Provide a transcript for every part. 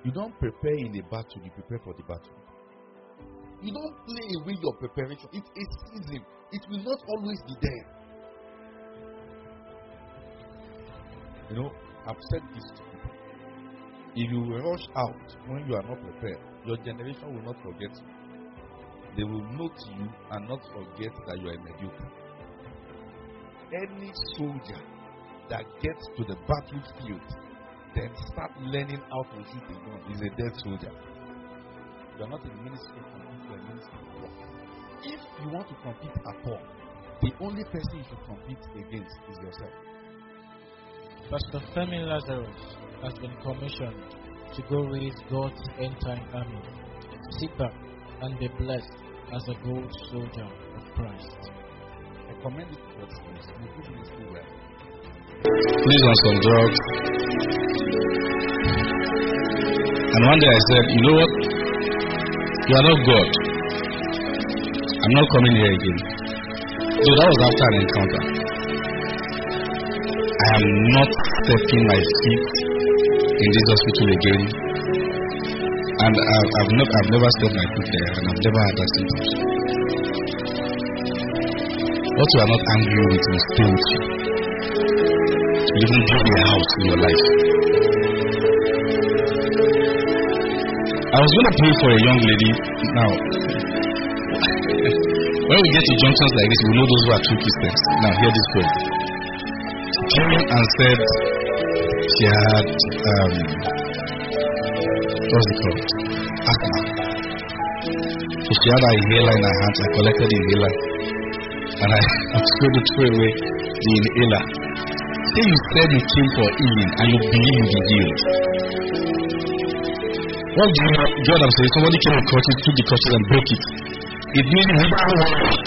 You don't prepare in a battle, you prepare for the battle. You don't play away your preparation. It's a season. It will not always be there. You know, I've said this to people. If you rush out when you are not prepared, your generation will not forget you. They will note you and not forget that you are a mediocre. Any soldier that gets to the battlefield then start learning how to shoot a gun is a dead soldier. You are not in ministry to compete, you are in ministry to work. If you want to compete at all, the only person you should compete against is yourself. Pastor Femi Lazarus has been commissioned to go raise God's end-time army. Sit back and be blessed as a gold soldier of Christ. I commend it to God's grace. You do ministry well. Please on some drugs. And one day I said, you know what? You are not God. I'm not coming here again. So that was after an encounter. I am not stepping my feet in this hospital again. And I've never stepped my foot there, and I've never had that symptoms. What you are not angry with will stay with you. You even build a house in your life. I was going to pray for a young lady. Now, when we get to junctions like this, we know those who are true Christians. Now, hear this prayer. Came and said she had, what's it called? Asthma. So she had her inhaler in her hands. I collected the inhaler. And I was going to throw away the inhaler. Say you said you came for healing and you believe you'll be healed. What do you know? God I'm saying? Somebody came with crutches, took the crutches and broke it. It means you either walk.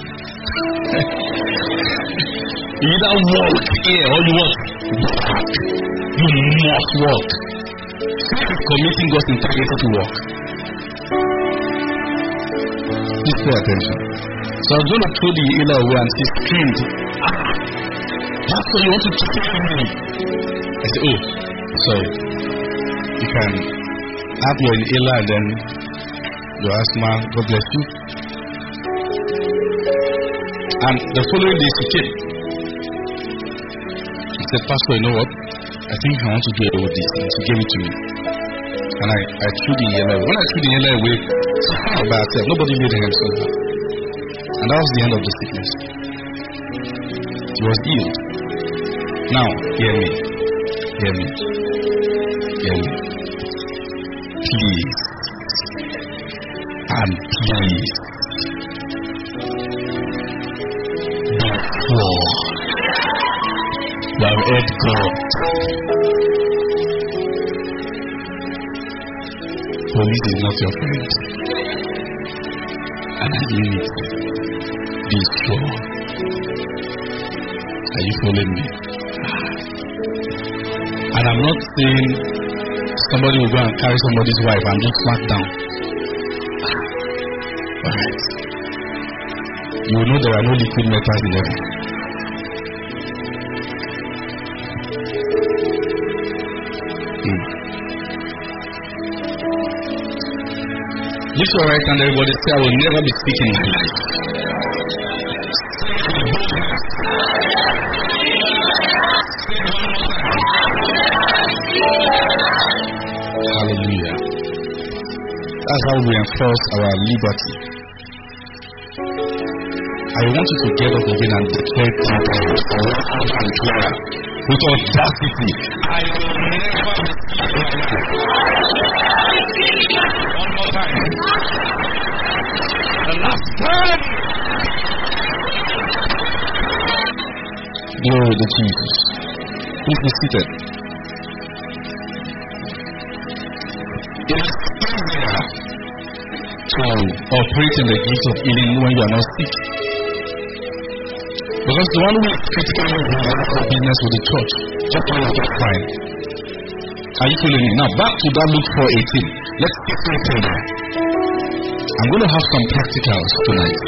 You either walk here or you walk. You must walk. Committing God's integrity to walk. Please pay attention. So I was going to throw the inhaler away and she screamed, Pastor, you want to kill me? I said, oh, sorry. You can have your inhaler and then your asthma. God bless you. And the following day she came. She said, Pastor, you know what? I think I want to do it with this. And she gave it to me. And I threw the inhaler away. When I threw the inhaler away, she found by herself. Nobody made her so her. And that was the end of the sickness. She was healed. Now, hear me. Hear me. Hear me. Please. And please. Before you have heard God, police is not your friend. And I mean it. Be sure. Are you following me? And I'm not saying somebody will go and carry somebody's wife and just smack down. Alright. You will know there are no liquid metals in heaven. Lift your right hand, everybody. Say, I will never be speaking in my life. Hallelujah. That's how we enforce our liberty. I want you to get up again and declare with audacity. I will never be speaking. One more time. The last time. Glory to Jesus. Please be seated. It is easier to operate in the gift of healing when you are not sick. Because the one who is critical of business with the church, just when you get fine. Are you feeling me? Now back to that Luke 4:18. Let's get started there. I'm going to have some practicals tonight.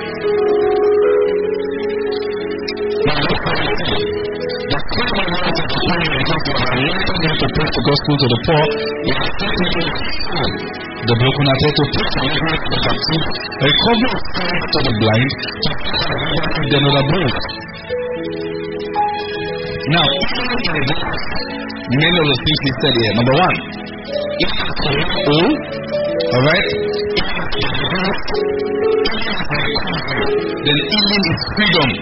Now Luke 4:18. The scripture to preach the gospel to the poor, the brokenhearted, to preach the captive, recover to the blind, to the another book. Now, many of the things we said here. Number one, alright? Then healing is freedom.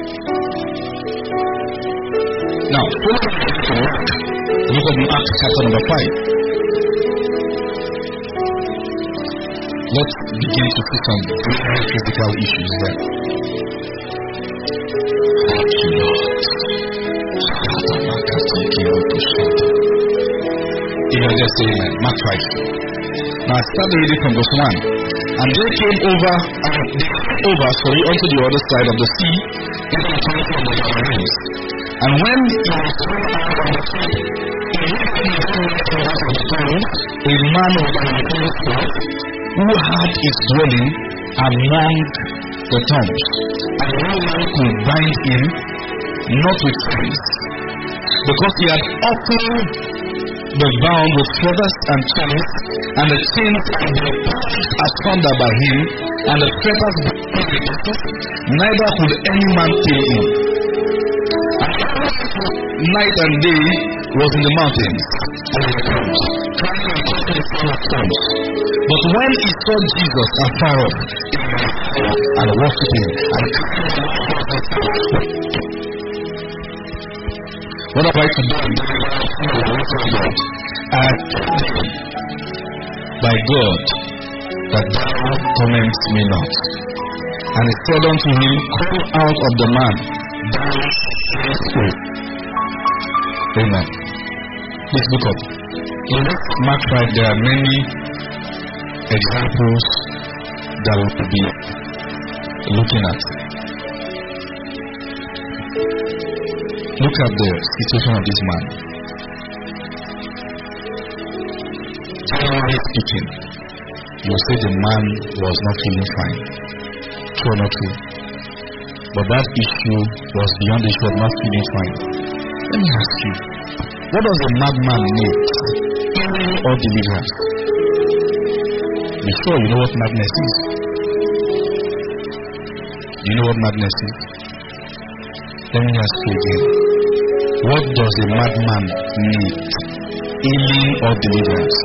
Now, look at Acts chapter number 5. Let's begin to see some very physical issues there. Thank you, Lord. If you just say Mark 5. Now start reading from verse 1. And they came over unto the other side of the sea, into the country of the Gadarenes. And when he was thrown out on the sea, a man of an unclean spirit, who had his dwelling among the tombs, and no man could bind him, not with chains, because he had often been bound with fetters and chains, and the chains had been pushed asunder by him, and the fetters broken in pieces, neither could any man kill him. And night and day was in the mountains and in the tombs, crying and casting the son of stones. But when he saw Jesus afar off, and worshipped him, and what have I to do? By God, that thou torment me not. And he said unto him, Call out of the man, thou spirit. Amen. Please look up. In Mark 5, there are many examples that we could be looking at. Look at the situation of this man. Generally speaking, you say the man was not feeling fine. True or not true? But that issue was beyond the issue of not feeling fine. Let me ask you, what does a madman need? Healing or deliverance? Be sure you know what madness is. Do you know what madness is? Let me ask you again. What does a madman need? Healing or deliverance?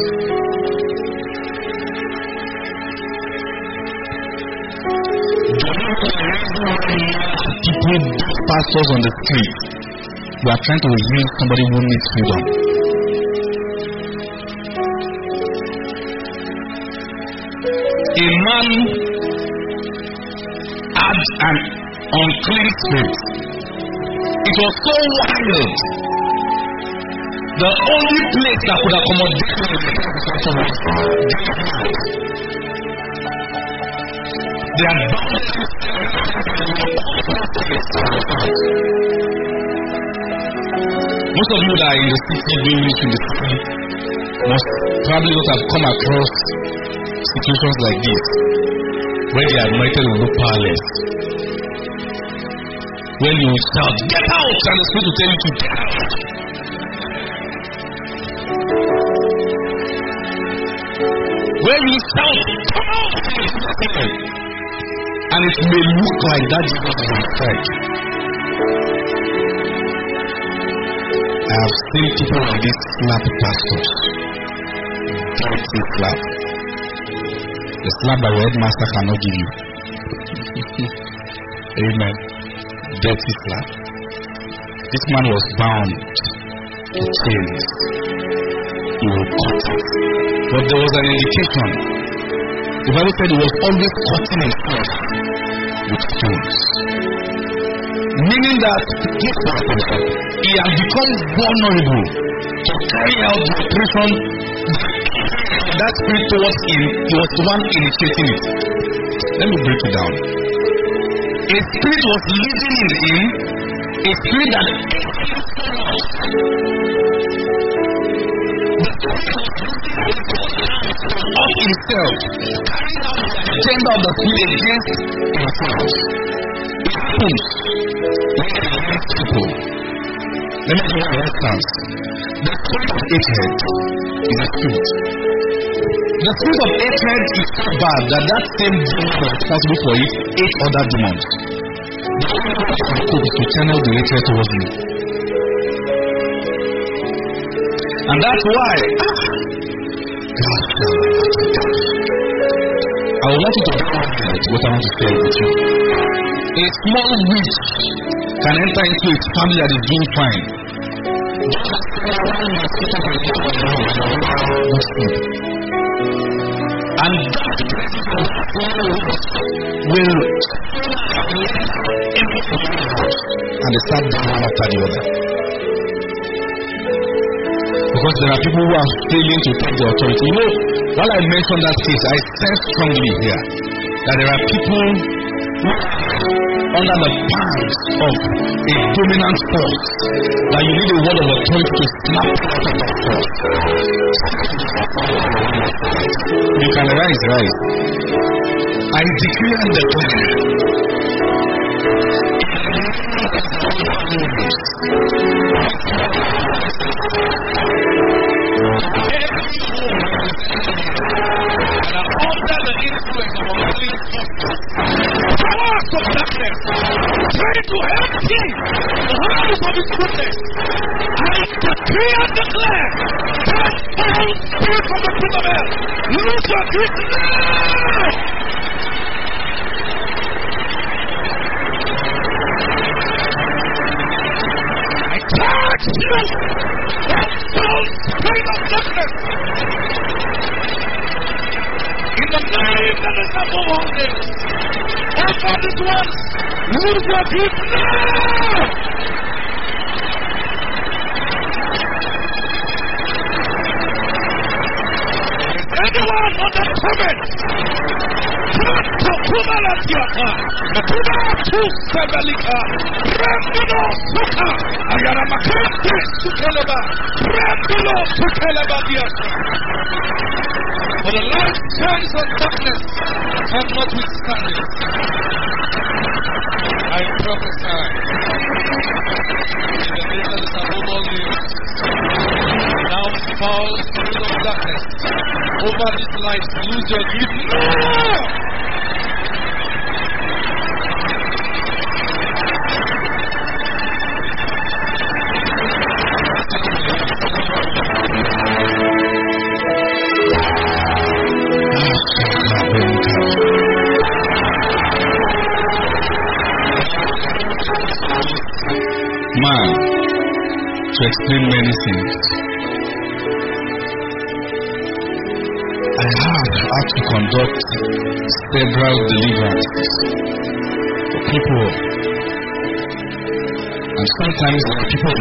People, pastors on the street, who are trying to heal somebody who needs freedom. A man had an unclean spirit. It was so wild. The only place that could accommodate him was they are most of you that are in the city doing this in the city must probably not have come across situations like this where the anointed will look powerless. When you shout, get out, and the Spirit will tell you to get out. When you shout, come out, and it may look like that Jesus is inside. I have seen people like this slap pastors. Dirty slap. The slap that your headmaster cannot give you. Amen. Dirty slap. This man was bound to chains. He will cut it. But there was an indication. The Bible said he was always cutting himself with stones. Meaning that he has become vulnerable to carry out the operation. That spirit towards him, he was the one initiating it. Let me break it down. A spirit was living in him, a spirit that of himself, carrying out the agenda of the spirit against himself. It happens when people Let me give you an instance. The spirit of hatred is a spirit. The spirit of hatred is so bad that that same demon responsible for it 8 other demons. The only way to cope is to channel the hatred towards you. And that's why I would like you to understand what I want to share with you. A small witch can enter into a family that is doing fine. And that will and they start down one after the other. Because there are people who are failing to take the authority. You know, while I mentioned that case, I sense strongly here that there are people who are under the pangs of a dominant force, that you need a word of authority to snap out of that force. You can rise. I decree and declare and are under the influence of unclean forces, powers of darkness, trying to empty the house of his goodness. I decree and declare that foul spirit from the pit of hell, lose your grip now! Charge you, that foul spirit of darkness, in the name that is above all names. Over this once, lose your grip now! Is anyone on the torment? Pronto Kumalatiaka, Nakuda Sebelika, Rambulo Suka, Ayaramakante Sukeleba, Rambulo Sukeleba Diasa. For the light shines of darkness have not withstanding. I prophesy in the name that is above all names. Now foul spirit of darkness over this life, lose your grip now! Man, to explain many things. I have had to conduct several deliverances for people, and sometimes when people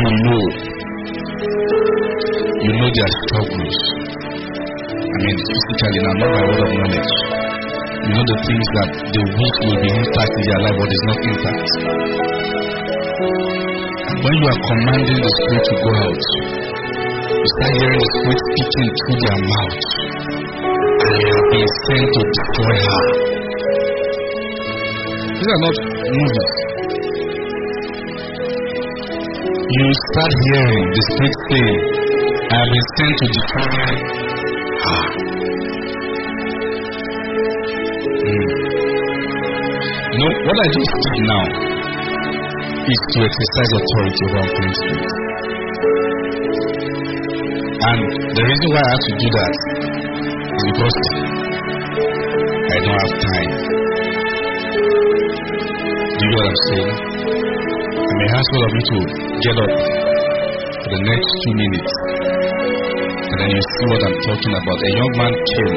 you know their struggles. I mean, physically, now not by word of knowledge. You know the things that they wish will be intact in their life, but is not intact. When you are commanding the spirit to go out, you start hearing the spirit speaking through their mouth. I have been sent to destroy her. These are not movies. You start hearing the spirit saying, I have been sent to destroy her. You know, what I just did now is to exercise authority over unclean spirits. And the reason why I have to do that is because I don't have time. Do you know what I'm saying? I may ask all of you to get up for the next 2 minutes, and then you see what I'm talking about. A young man came,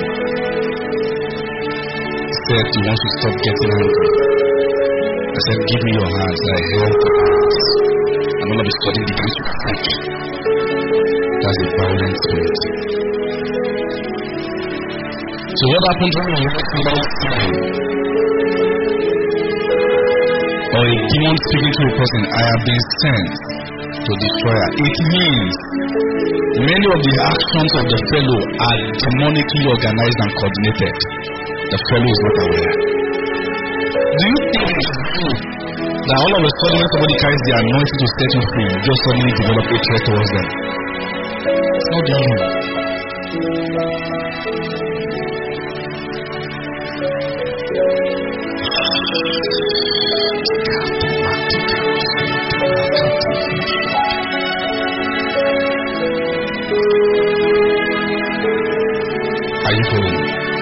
said he wants to stop getting angry. I said, give me your hands. I held the hands. And all of a sudden began to preach. That's a violent spirit. So what happens when you hear somebody saying, or a demon speaking to a person, I have been sent to destroy her? It means many of the actions of the fellow are demonically organized and coordinated. The fellow is not aware. Do you think that all of a sudden when somebody carries the anointing to set you free, you just suddenly develop a threat towards them. It's not the you. Are you following?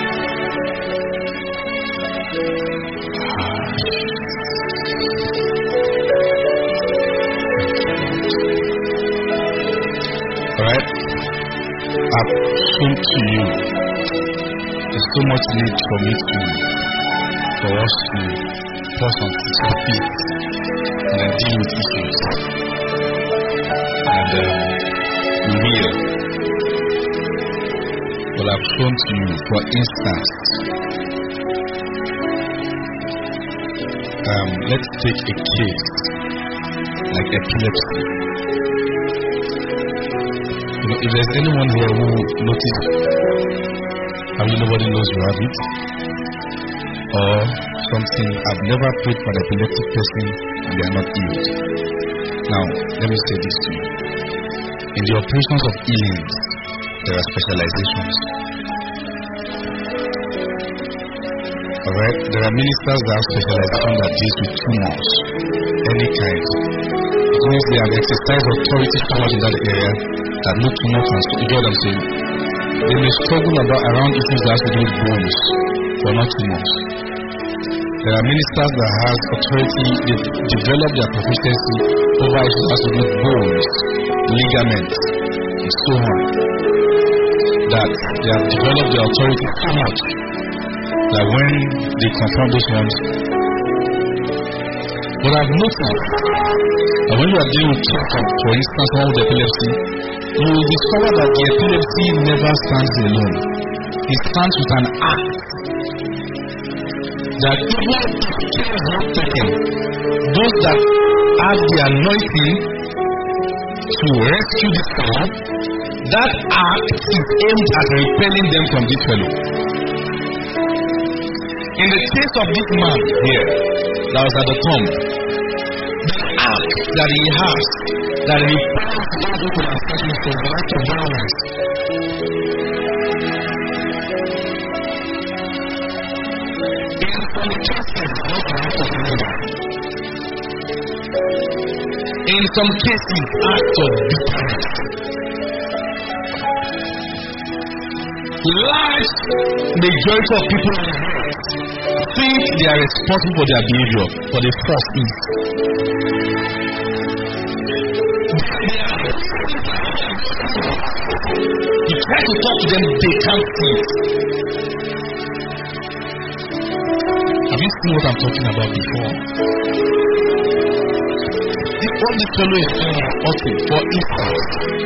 Alright? I've shown to you there's so much need for me for us to pause on 6 feet and then deal with issues. And we will. But I've shown to you, for instance, let's take a case like epilepsy. You know, if there's anyone here who noticed, nobody knows you have it, or something, I've never prayed for an epileptic person and they are not healed. Now, let me say this to you. In the operations of healings, there are specializations. Alright? There are ministers that have specialization that deals with tumors, any kind. It means they have exercised authority so much in that area that no tumor can. You get what I'm saying? They may struggle around issues that have to do with bones, but not tumors. There are ministers that have authority, they develop their proficiency over issues that have to do with bones, ligaments, and so on. That they have developed their authority so much that when they confront those ones. But I've noticed that when you are dealing with children, for instance, one with epilepsy, you will discover that the epilepsy never stands alone. It stands with an act. That even if care is not taken, those that have the anointing to rescue this fellow, that act is aimed at repelling them from this fellow. In the case of this man here that was at the tomb, the act that he has that repels those who could have taken from the act of violence. In some cases, acts of bitterness. Large majority of people think they are responsible for their behavior, but they force it. You try to talk to them, they can't see it. Have you seen what I'm talking about before? What this fellow is doing, for instance,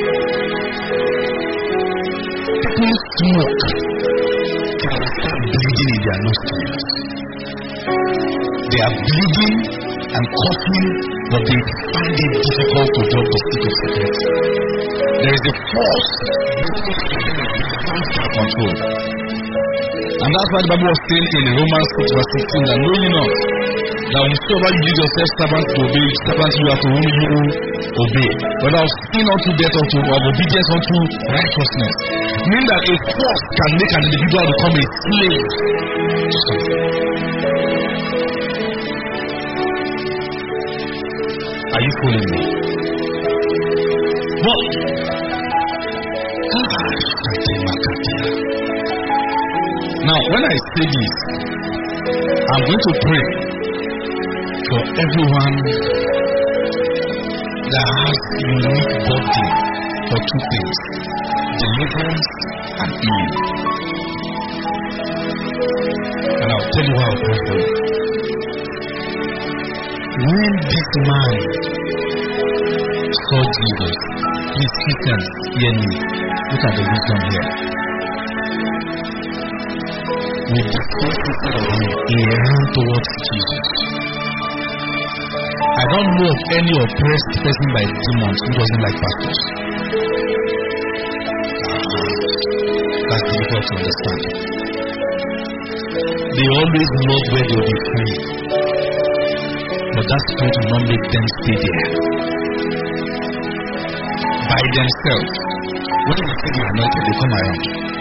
people smoke can start bleeding in their nostrils. They are bleeding and coughing, but they find it difficult to drop the stick of cigarette. There is a force control. And that's why the Bible was saying in Romans 6 verse 16 that know ye not that whosoever you give yourself servants to obey, servants you are to whom you obey, whether of sin unto death or of obedience unto righteousness. Meaning that a force can make an individual become a slave. Are you following me? What? Now, when I say this, I'm going to pray for everyone that has unique body for two things: deliverance and healing. And I'll tell you how I'll pray for you. When this man saw Jesus, please Christians, hear me. Look at the wisdom here. With the first inside of him, he ran towards Jesus. I don't know of any oppressed person by demons who doesn't like pastors. That's difficult to understand. They always love where they will be free. But that spirit will not make them stay there by themselves. When they say they are anointed, they come around.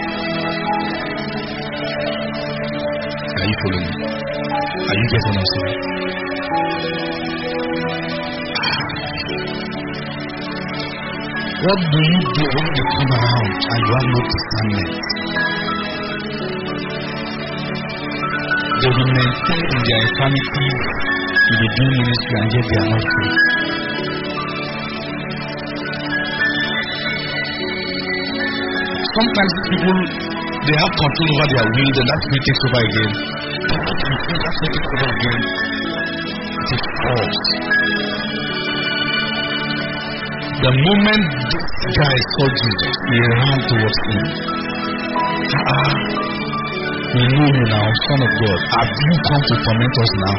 Are you following me? Are you getting what I'm saying? What do you do when they come around and you have no discernment? They will maintain in their infirmity, will be doing ministry, and yet they are not free. Sometimes people, they have control over their will, and that spirit takes over again. That spirit takes over again. It is false. The moment this guy saw Jesus, he ran towards him. We know you now, Son of God. Have you come to torment us now?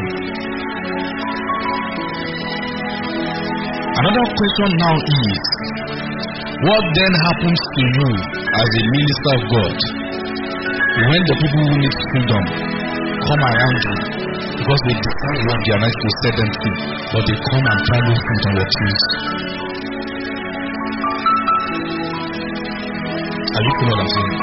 Another question now is, what then happens to you as a minister of God when the people who need freedom come around you because they decide what they are nice to set them free, but they come and try to fruit on your trees? Are you following what I'm saying?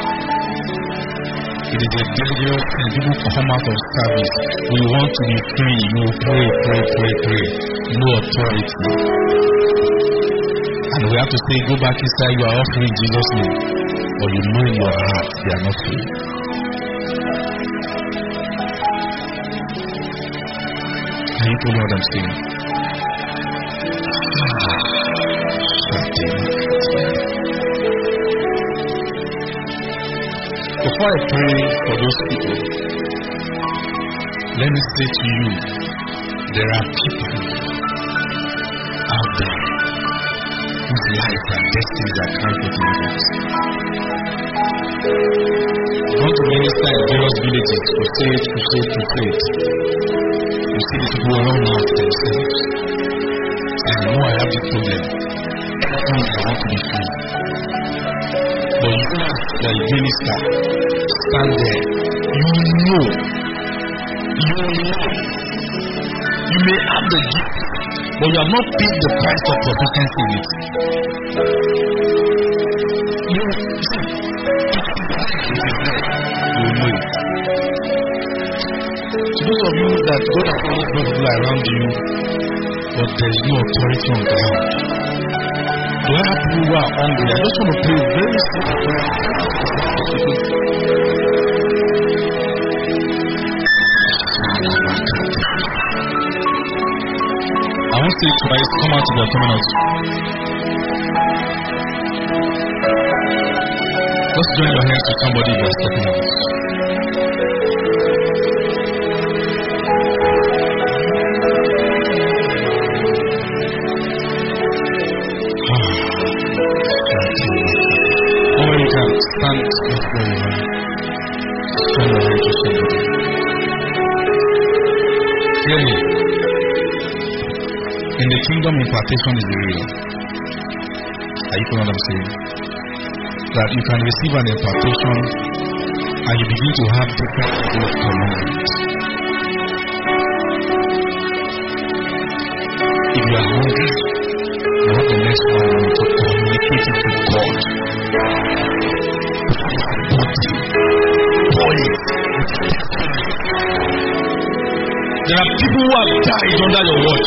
It is a dangerous thing. People come out of service. We want to be free. You pray. No authority. And we have to say, go back inside. You are offering in Jesus' name. But you know in your heart they are not free. Can you follow what I'm saying? Before I pray for those people, let me say to you, there are people out there whose lives and destinies are tied to deliverance. Go to minister in various villages, crusade. You see the people run out themselves. And you know I have this problem. Everything I want to be free. But you know the minister stand there. You know. You may have the gift, but you have not paid the price of proficiency in it. You see, you know it. So those of you that God has always brought people around you, but there is no authority on ground. Do I have people who are hungry? I just want to pray very simple prayer. I won't say it twice. Come out if you are coming out. Just join your hands to somebody if you are stepping out. Or you can stand just where you are. Turn your hand to somebody. Hear me. In the kingdom, impartation is real. Are you following what I'm saying? That you can receive an impartation and you begin to have different level of command. If you are hungry, you have the next one to communicate it to God. There are people who have died under your watch.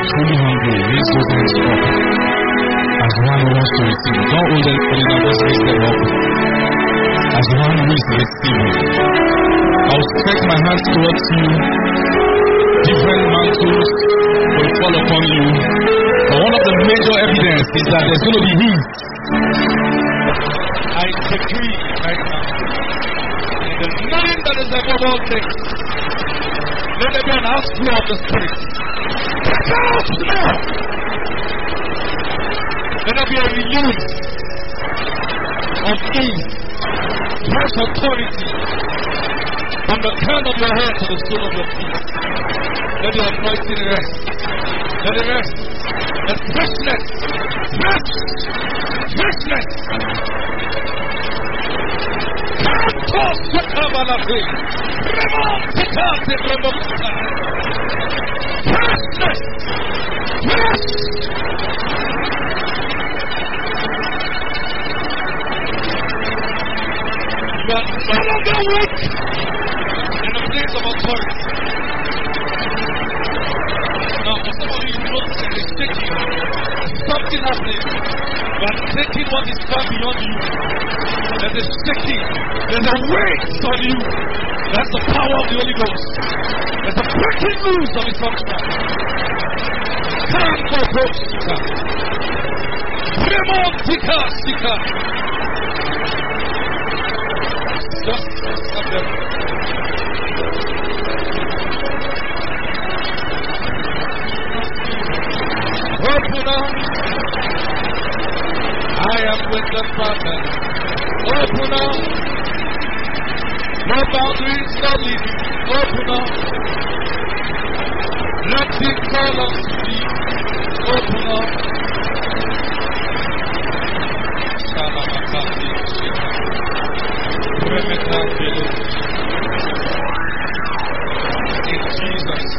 truly hungry, raise those hands up as one who wants to receive. Don't hold anybody now, just raise them up as one who is receiving. I'll stretch my hands towards you. Different mantles will fall upon you. But one of the major evidence is that there's going to be heat. I decree right now, in the name that is above all things, let there be an outflow of the Spirit. Take out now! Let there be a release of ease, fresh authority, from the crown of your head to the sole of your feet. Let the anointing rest. Let it rest. Let freshness. Freshness. Cantos to Kabalafi. Remonticate Remontica. Freshness. Fresh. You are no longer weak in the place of authority. Now, for some of you, you know that it's shaking. Something happening. You are taking what is far beyond you. There's a shaking. There's a weight on you. That's the power of the Holy Ghost. There's a breaking loose of His function. Come for Prostica. Remontica Sika. Just stop them. Open up. I am with the Father. Open up. No boundaries, no limits. Open up. Let Him call us to be. Open up. Salamakati. In Jesus'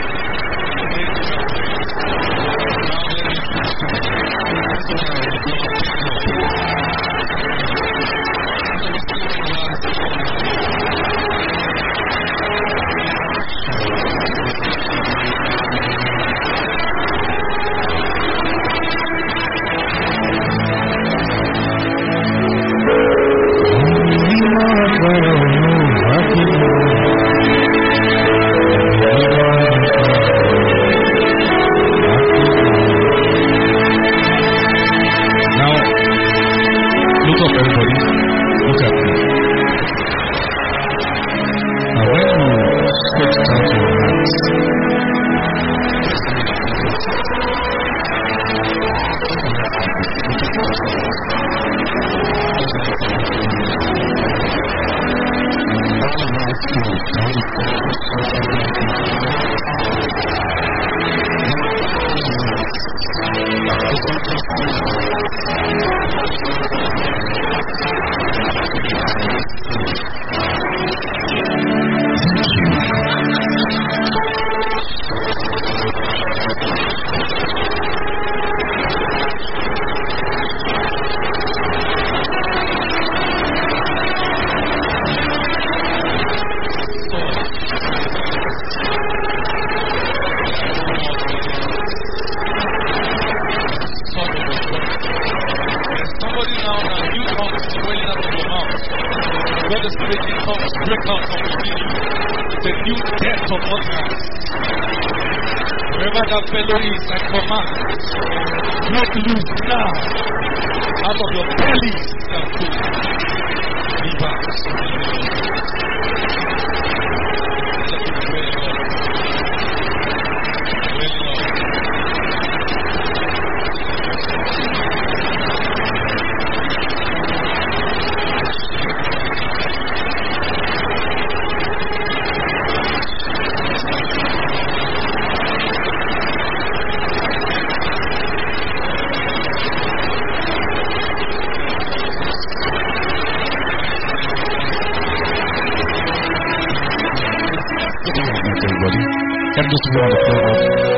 Just be on the floor.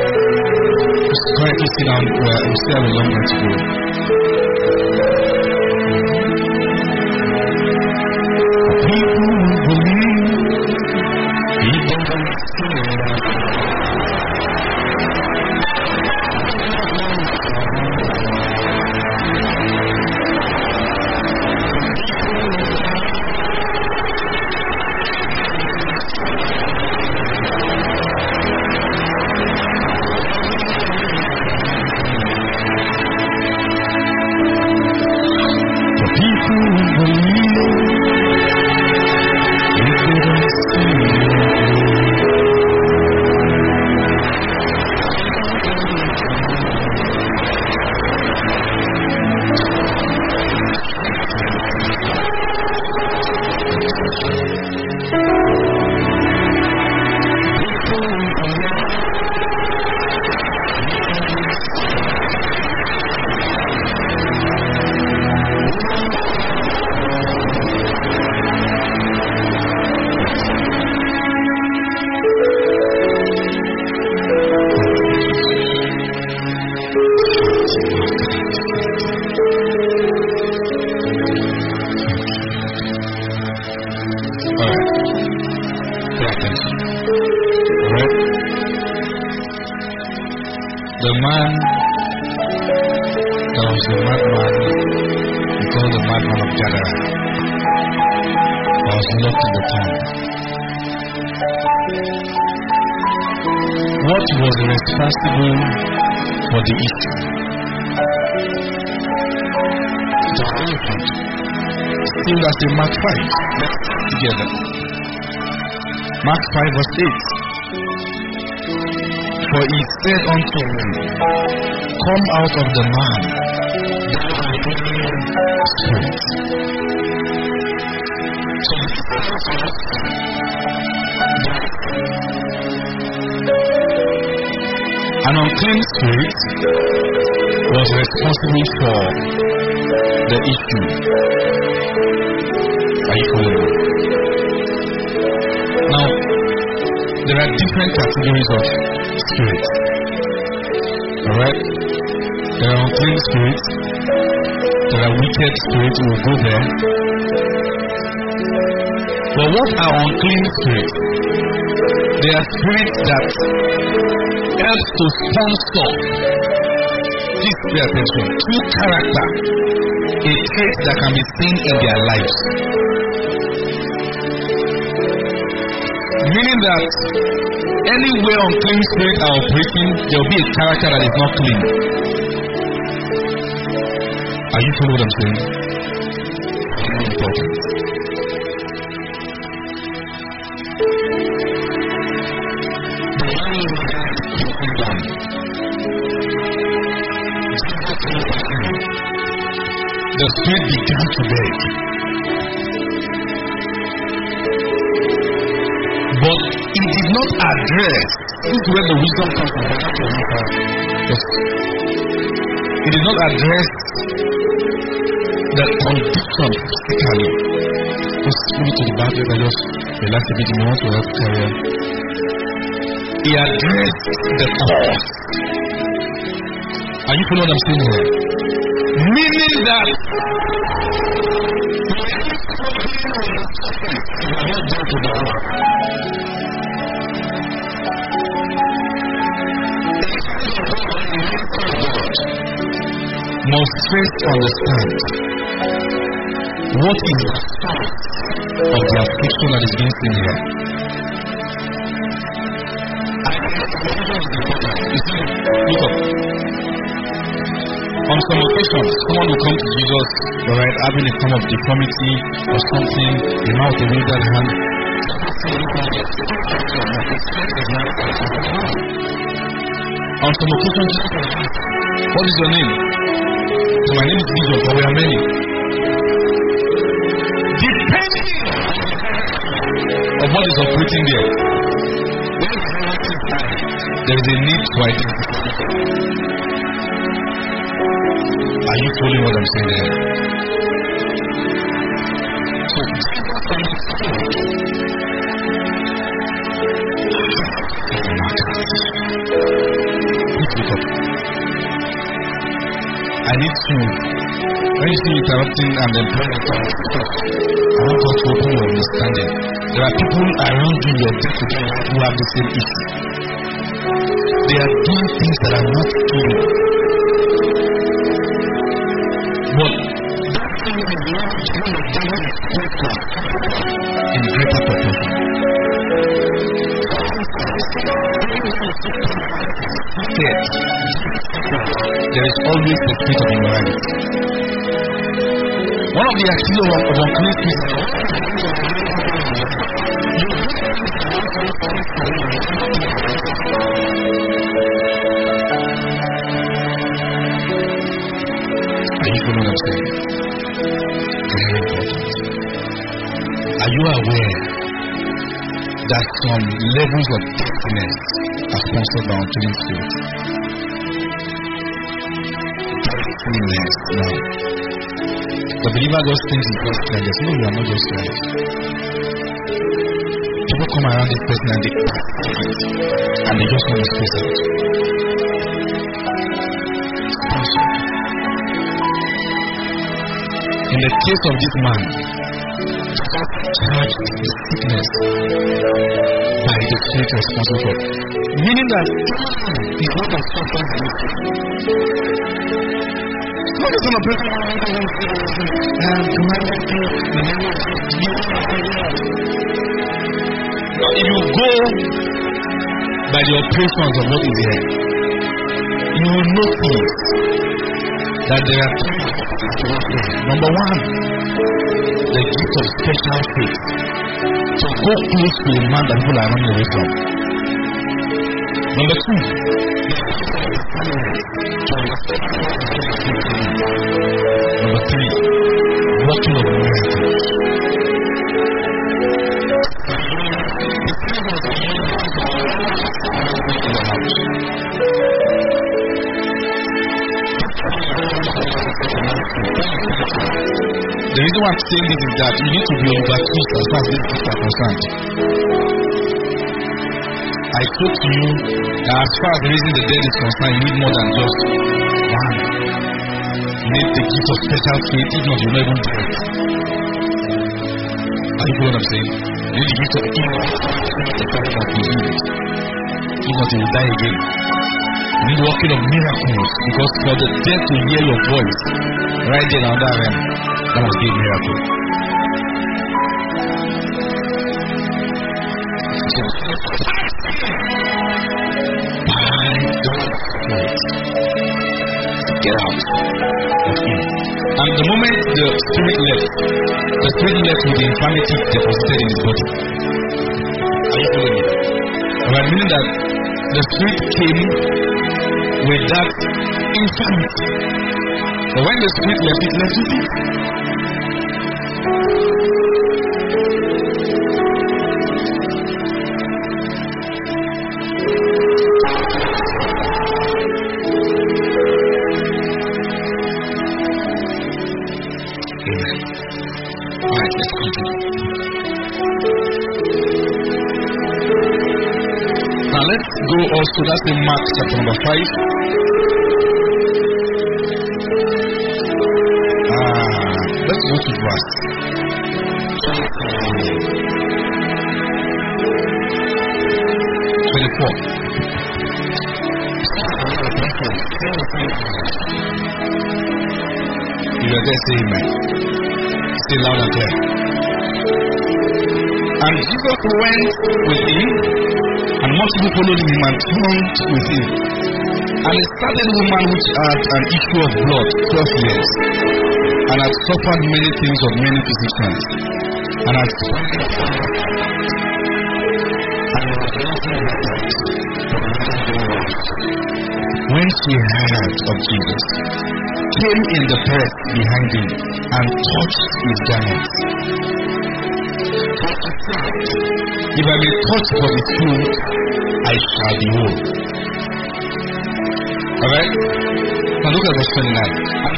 Just quietly sit down where we still have a long way to go. People believe he doesn't see man that was a madman, we call the madman of Gadara, was locked in the tomb. What was responsible for the issue? The elephant. Still as in Mark 5. Let's put together. Mark 5 verse 8. For he said unto him, come out of the man, thou unclean spirit. So this tells us that an unclean spirit was responsible for the issue. Are you following me? Now, there are different categories of spirits. Alright? There are unclean spirits. There are wicked spirits. We'll go there. But what are unclean spirits? They are spirits that help to sponsor. Please pay attention. True character. A trait that can be seen in their lives. Meaning that anywhere unclean spirits are operating, there will be a character that is not clean. Are you following what I'm saying? Very important. The spirit began to beg. But it did not address. This is where the wisdom comes from. It did not address the condition physically. Just put it to the back. I just relax a bit. You want to help carry on. He addressed the cause. Are you following what I'm saying here? Meaning that must first understand what is the source of the affliction that is being seen here. Look up. On some occasions, someone will come to Jesus, alright, having a form of deformity or something, they mouth a withered hand. On some occasions, what is your name? So my name is Bishop, but we are many. Depending on what is operating there, there is a need to identify. Are you following what I'm saying there? So, please look up. I need to, when you see interrupting and then I want us to open your understanding. There are people around you, your day-to-day life, who have the same issue. They are doing things that are not true. But that thing is not true in greater proportion. There is always the spirit of immorality. One of the actions of unclean spirits are you following what I'm saying? Very important. Are you aware that some levels of darkness are sponsored by unclean spirits? Darkness now. The believer just thinks he's just like this. No, you are not just right. People come around this person and they just want to space out. Sponsored. In the case of this man, Jesus charged the sickness by the Spirit responsible for. Meaning that is not a substance use. Not just on a person if you go by the operations of what is here, you will notice that there are three things. Number one, the gift of special faith. So go close to a man that people are running away from. Number two, number three, working of miracles. The reason why I'm saying this is that you need to be overtwist as far as this is concerned. I spoke to you that as far as raising the dead is concerned, you need more than just one. You need the gift of special faith, if not, you're not even dead. Are you what I'm saying? You need the gift of healed. If not, you will die again. You need working of miracles, because for the dead to hear your voice right there on that realm, that must be a miracle. Get out of him. And the moment the spirit left with the infirmity deposited in his body. Are you following me? Right, meaning that the spirit came with that infirmity. But when the spirit left, it left with it. Go also, that's in Mark chapter number 5. Let's go to verse 24. You are there, say amen. Say loud and clear. And Jesus went with him, and much people followed him and turned with him. And a certain woman which had an issue of blood 12 years, and had suffered many things of many physicians, and had when she heard of Jesus, came in the press behind him, and touched his garments. If I may touch for his clothes, I shall be whole. Alright? Now look at verse 29.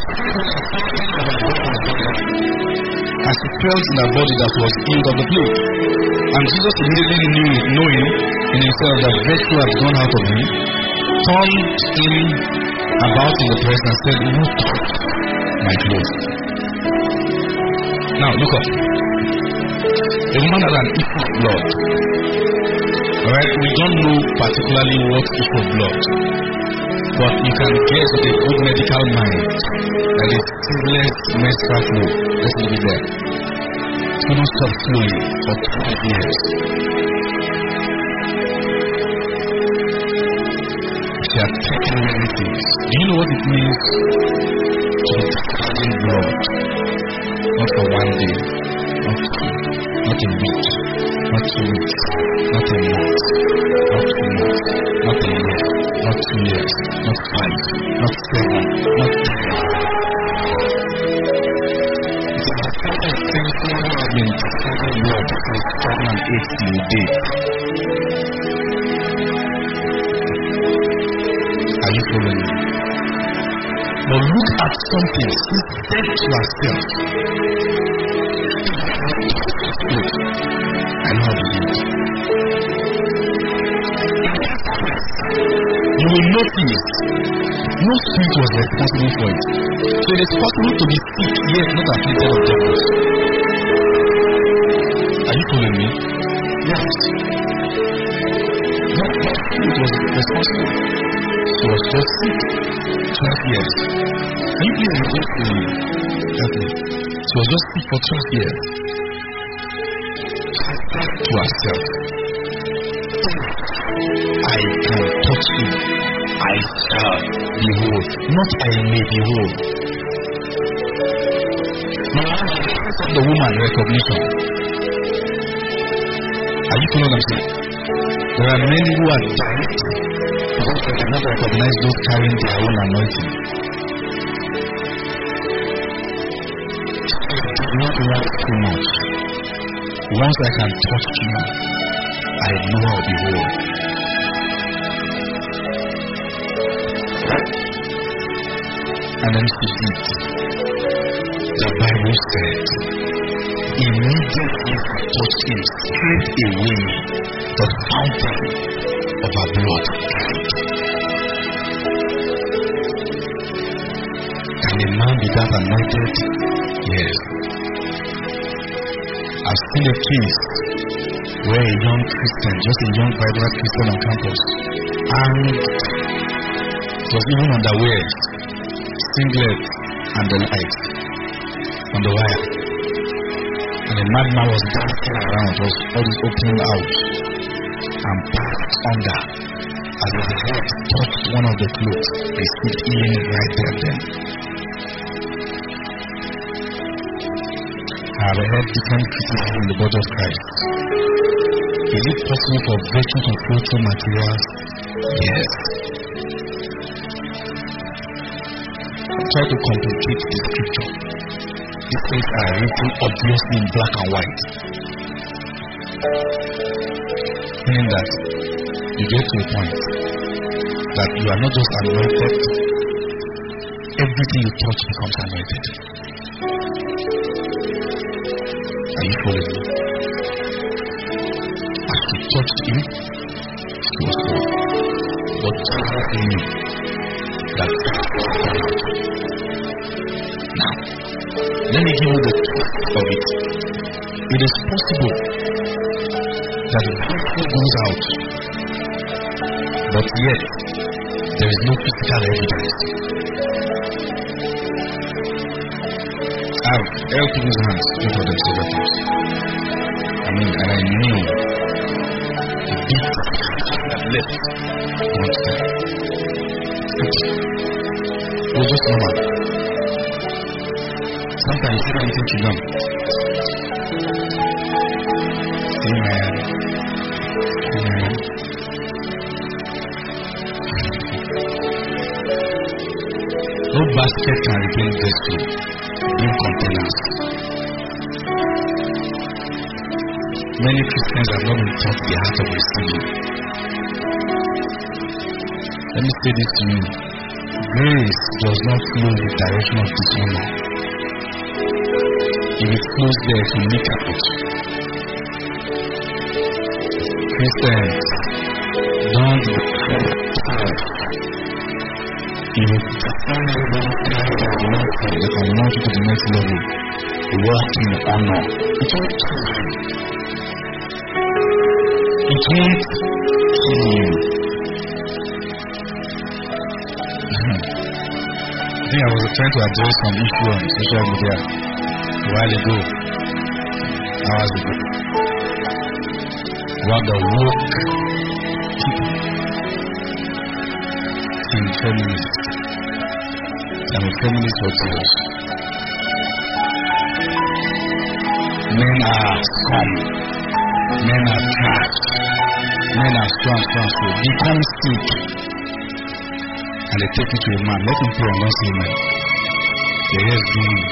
And she felt in her body that was healed of the plague. And Jesus immediately knew it, knowing in himself that virtue had gone out of him, turned him about in the press and said, "Who touched my clothes?" Now look up. A woman had an issue of blood. Alright, we don't know particularly what issue of blood, but you can guess with a good medical mind that it's seamless menstrual flow. Let's leave it there. It couldn't stop flowing for 12 years. She had taken many things. Do you know what it means to be taking blood? Not for one day, not two. Not a week, not 2 weeks, not a month, not 2 months, not a year, not 2 years, not 5, not 7, not 10. It's a matter of things who have been taking blood since 2008 till date. Are you following me? But look at something. She said to herself, I know how to do it. You will notice no spirit was responsible for it. So it is possible to be sick yet not afflicted of devils. Are you following me? Yes. spirit was responsible. She was just sick. 12 years. Can you please repeat to me? Help me. She was just sick for 12 years. She said to herself, I can touch him. I shall be whole. Not I may be whole. Now, the woman recognition. Are you following what I'm saying? There are many who are direct because they cannot recognize those carrying their own anointing. I do not want too much. Once I can touch you, I know I'll be whole. And then she did. The Bible said, immediately she touched him, straight away the fountain of her blood dried. Can a man be that anointed? Yes. I've seen a case where a young Christian, just a young Bible Christian on campus, and it was even underwear, singlet, and the light on the wire. And a madman was dancing around, was all this opening out, and passed under. As his head touched one of the clothes, received healing right there and then. I have heard different criticism in the body of Christ. Is it possible for virtue to flow through materials? Yes. Try to complicate the scripture. These things are written obviously in black and white. Meaning that you get to a point that you are not just anointed, everything you touch becomes anointed. Are you following me? As she touched him, she was whole. But Jesus knew that now, let me give you the truth of it. It is possible that virtue goes out, but yet there is no physical evidence. I've held people's hands to for them several times. And I knew the beat that left one time. It was just normal. Sometimes you don't think you know. Amen. Amen. No basket can replace vessel. Bring containers. Many Christians have not been taught the art of receiving. Let me say this to you. Grace does not flow in the direction of dishonor. If it flows there, it will leak out. Christians, don't be if it they can launch you to the next level, walk in honor. It won't kill you. It won't kill you. I think I was trying to address some issue on social media a while ago, hours ago, about the woke people in feminists. I'm a feminist for Jesus. Men are scum. Men are trash. Men are strong. Become sick. And they take it to a man. Let him pray and not say amen. The rest do me.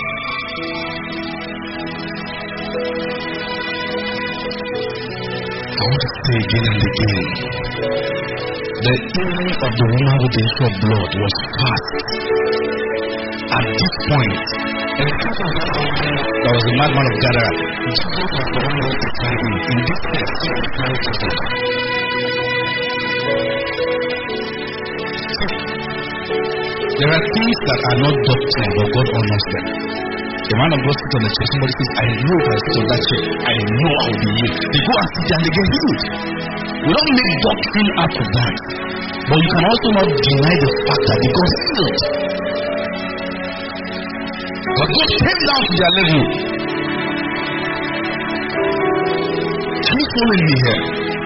I want to say again and again. The healing of the woman with the issue of blood was fast. At this point, there was a madman of Gadara. Jesus was the one who was beside him. In this case, he was carrying Jesus. There are things that are not doctrine, but God honors them. A man of God sits on the chair. Somebody says, I know if I sit on that chair, I know I will be healed. They go and sit there and they get healed. We don't make doctrine out of that. But you can also not deny the fact that they got healed. But God came down to their level. Can you follow me here?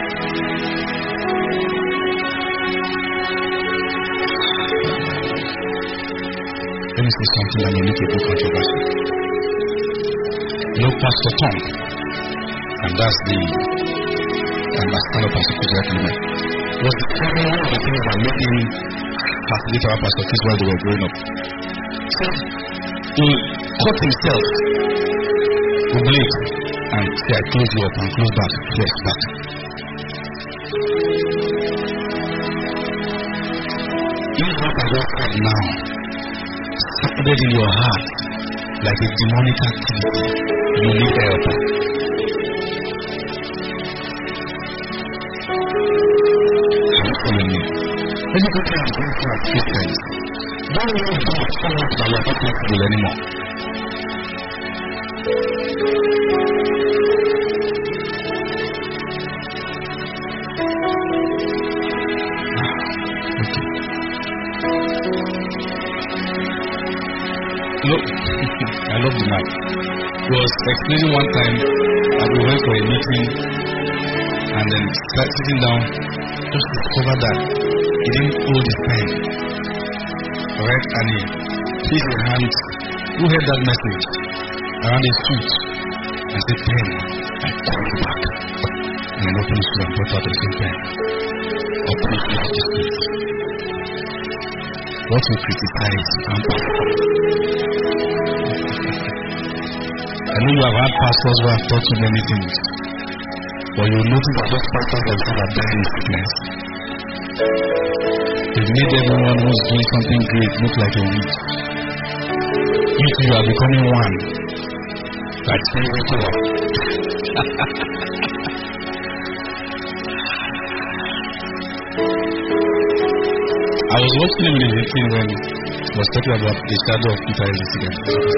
Let me say something that may make a bit controversial. You know, Pastor Tom, and that's the stand up Pastor Chris Eklima, was one of the things that made him facilitate our Pastor Chris while they were growing up. So he cut himself with blade and say, I close you up and close back, flesh back. If what I just said now started in your heart like a demonic activity, you need help. Let me go try and bring for Christians. Don't know God so much that you are not flexible anymore. Look, I love the man. He was explaining one time that we went for a meeting and then sitting down, just discovered that he didn't hold his pen. Alright, and he placed his hand. Who heard that message? Around his suit. And said, pen, I call you back. And then opened his suit and brought out the same pen. Or put it out his suit. What we criticize and I know you have had pastors who have taught you many things, but you will notice that those pastors themselves are dying in sickness. They've made everyone who's doing something great look like a weak. You two are becoming one. That's very cool. I was watching him in the meeting when he was talking about the shadow of Peter in the second.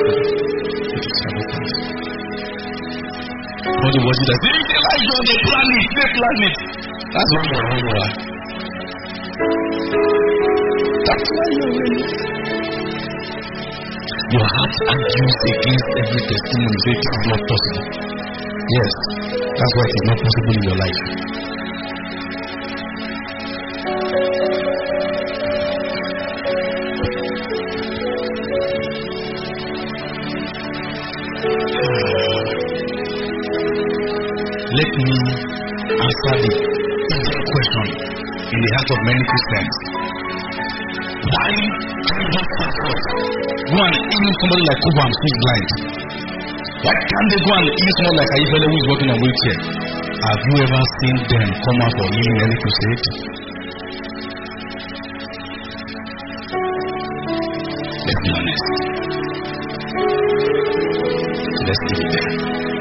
All the worship that says, Elijah, they plan it. That's what you're doing. That's why you're winning. Your heart argues against every testimony. It is not possible. Yes, that's why it is not possible in your life. Let me answer the question in the heart of many Christians. Why can't those pastors go and even somebody like Kubam who is blind? Why can't they go and even someone like Aifele who is working on wheelchair? Have you ever seen them come out for healing any crusade? Let's be honest. Let's leave it there.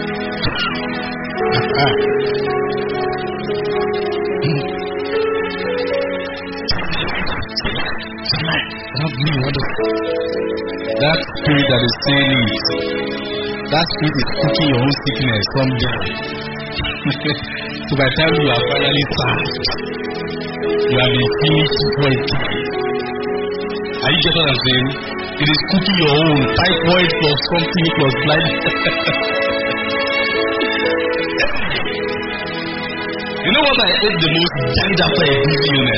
That spirit that is saying it, that spirit is cooking your own sickness someday. So by the time you are finally served, you have been finished for a time. Are you getting what I'm saying? It is cooking your own typhoid plus something plus blind. You know what I hate the most? Died after a big illness.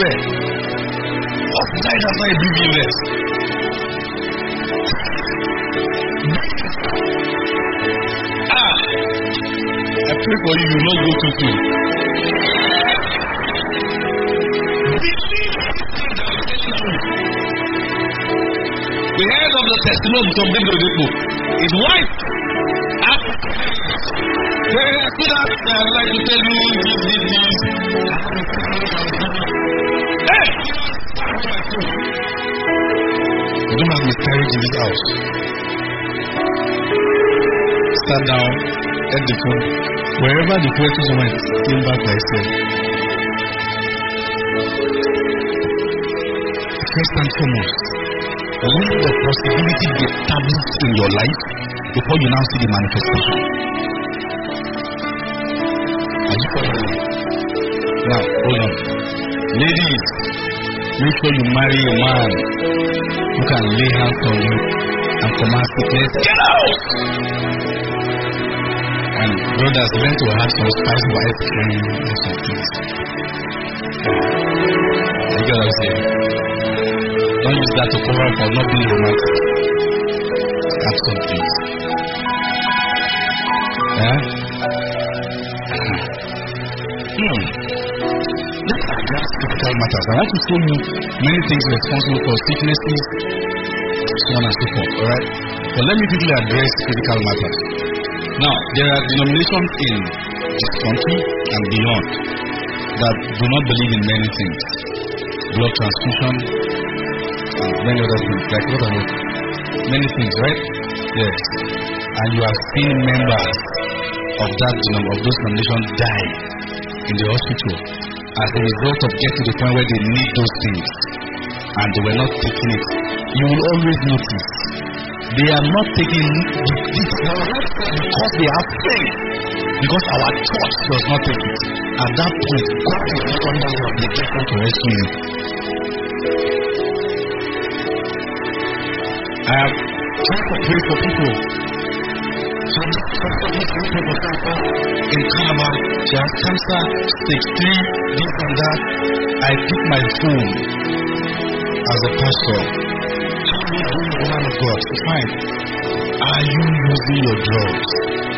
What died after a big illness? I pray for you, you will not go too soon. The head of the testimony from Big Odepo, his wife asked, I'd like to tell you this. Hey! We don't have miscarriage in this house. Sat down, ate the food. Wherever the poetry went, came back by itself. First and foremost, let the possibility be established in your life before you now see the manifestation. Are you following me? Now, hold on. Ladies, make sure you marry a man who can lay hands on you and command sickness. Get out! And brothers, learn to have some spice of ice cream and some things. You get what I'm saying? Don't use that to cover up for not being romantic. Have some things. Let's address physical matters. I want to show you many things responsible for sicknesses, so on and so forth. Alright? But let me quickly address physical matters. Now, there are denominations in this country and beyond that do not believe in many things. Blood transfusion and many other things. Like what are many things, right? Yes. And you have seen members of that of those denominations die in the hospital as a result of getting to the point where they need those things and they were not taking it. You will always notice they are not taking this because they have faith, because our church does not take it. At that point, God is not under your obligation to rescue you. I have tried to pray for people. So in Calabar, she has cancer, stage 3, this and that. I pick my phone as a pastor. Man of God, fine. Are you using your drugs?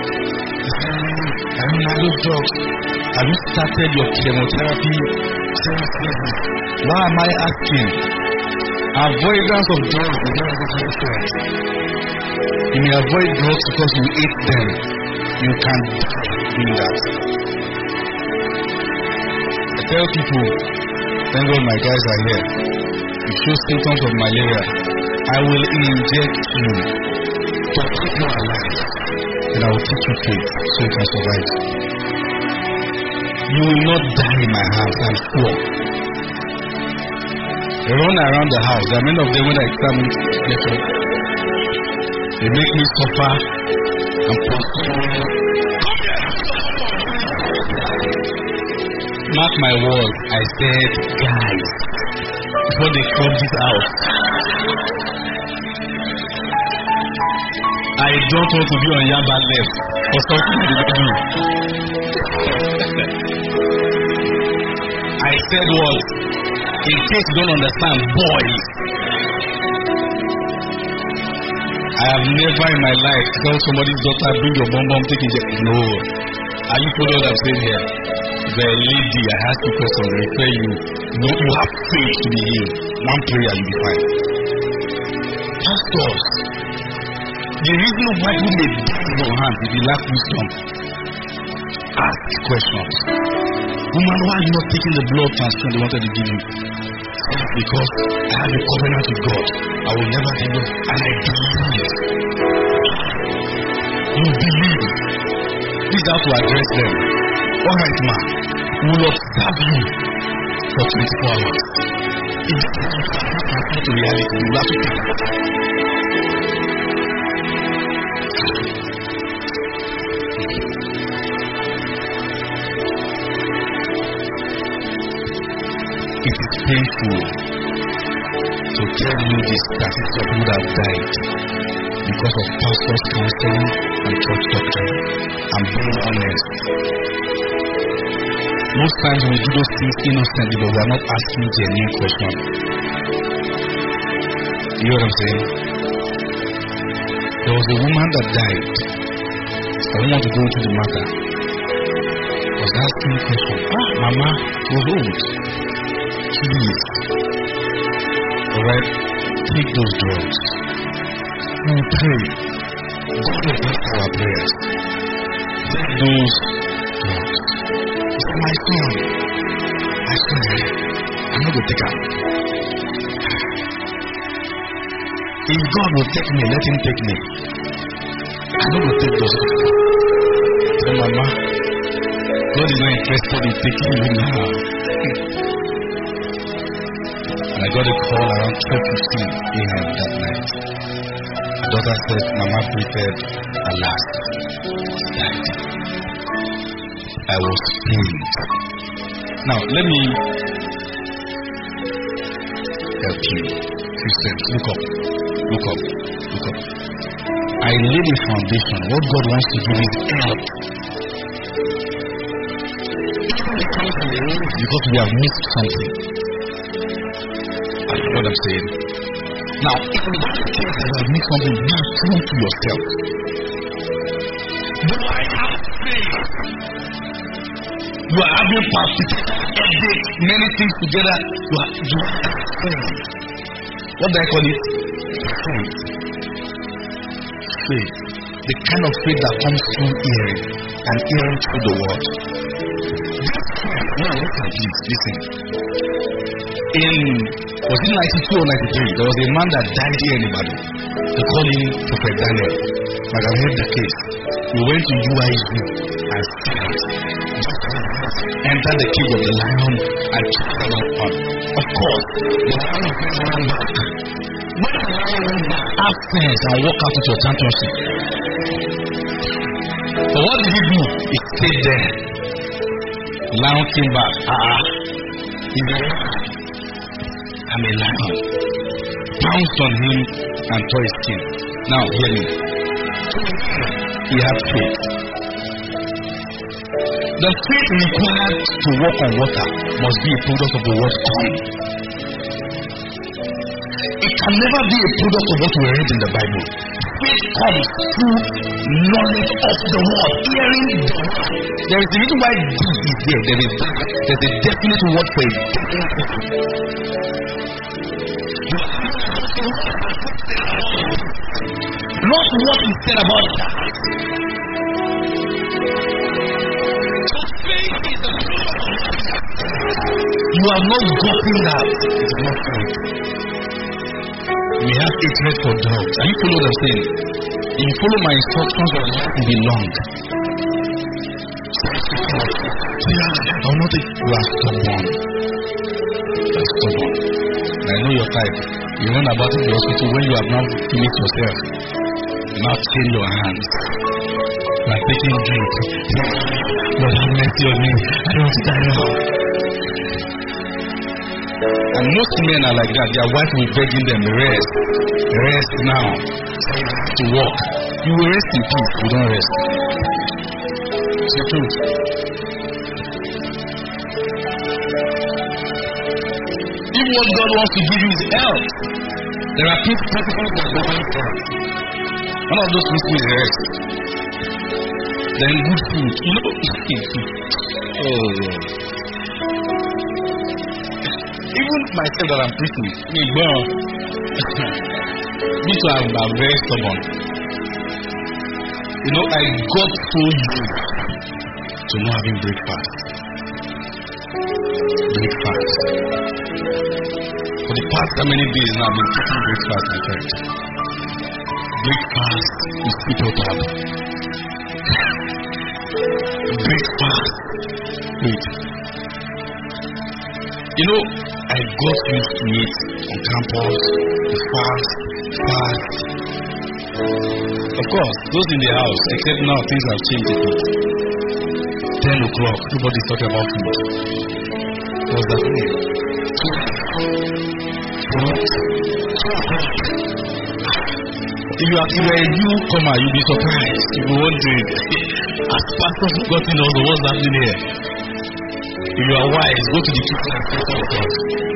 I don't have those drugs. Have you started your chemotherapy? Why am I asking? Avoidance of drugs is not a difference. You may avoid drugs because you ate them. You can do that. I tell people, thank God my guys are here. You show symptoms of malaria, I will inject you to keep you alive. And I will teach you faith so you can survive. You will not die in my house, I'm sure. They run around the house. There are many of them when I come into they make me suffer and pursue. Mark my words, I said, guys, before they come this out, I don't want to be on Yamba left for something they don't do. I said what? In case you don't understand, boys. I have never in my life tell somebody's daughter, bring your bomb, take it. No. Are you following what I'm saying here? The lady, I ask you questions, refer you. No, you have faith to be healed. One prayer, you'll be fine. Pastors, the reason why you may die in your hands if you lack wisdom, ask questions. Woman, why are you not taking the blood transfusion they wanted to give you? Because I have a covenant with God. I will never give you, and I believe. You believe. This is how to address them. Alright, man, we will observe you for 24 hours. If you transfer to reality, you will have to take it. It is painful to tell you the statistics of people that have died because of pastors' counseling and church doctrine. I'm being honest. Most times we do those things innocently, but we are not asking genuine questions. You know what I'm saying? There was a woman that died. I don't want to go into the matter. I was asking a question. Mama, she was old. Please. Alright? Take those drugs. We will pray. God will bless our prayers. Take those drugs. He said, my son, I'm not going to take out. If God will take me, let him take me. I'm not going to take those drugs. I said, Mama, God is not interested in taking you now. I got a call around 12:15 a.m. that night. My daughter said, Mama prepared her last. She died. I was pained. Now, let me help you. Christians, look up. Look up. Look up. I laid a foundation. What God wants to do is help. Because we have missed something. That's what I'm saying. Now, if in that case you have missed something, be true to yourself. Do I have faith? You are having headache, many things together. You have faith. What do I call it? Faith. Faith. The kind of faith that comes through hearing and hearing through the word. Now, listen. Was it 92 or 93? There was a man that died here in Ibadan. They call him Prophet Daniel. Like I've heard the case. We went to UIU and entered the cave of the lion and took the lion. Of course, the lion ran back. When the lion went back, have sense and walk out into your championship. But what did he do? He stayed there. The lion came back. He's a lion. I'm a lion. Pounced on him and tore his skin. Now, hear me. He had faith. The faith required to walk on water must be a product of the word coming. It can never be a product of what we read in the Bible. Faith comes through knowledge of the word, hearing the word. There is a reason why D is there. There's a definite word for it. Not what is said about that. So faith is the truth. You have not gotten that. It's not faith. We have hatred for dogs. Are you following what I'm saying? If you follow my instructions, your life will be long. I'm not you are stubborn. You are stubborn. I know your type. You run about in the hospital when you have now finished yourself. Now chain your hands. You are taking drink. Lord have mercy on me. I don't want to die now. And most men are like that. Their wife will be begging them, rest. Rest now. To walk. You will rest in peace. You don't rest. It's the truth. If what God wants to give you is health, there are principles that go on for us. One of those principles is rest. Then good food. You know, even myself that I'm preaching, me too, I'm very stubborn. You know, I got so used to not having breakfast. For the past how many days now I've been taking breakfast, my friend. Breakfast is people tab. Breakfast. Wait. You know, I got used to it on campus, fast. Of course, those in the house, except now things have changed a bit. 10 o'clock, nobody's talking about food. What's that mean? If you are a newcomer, you'll be surprised. You'll be wondering, as pastors have gotten also, what's happening here? If you are wise, go to the kitchen and pray for yourself.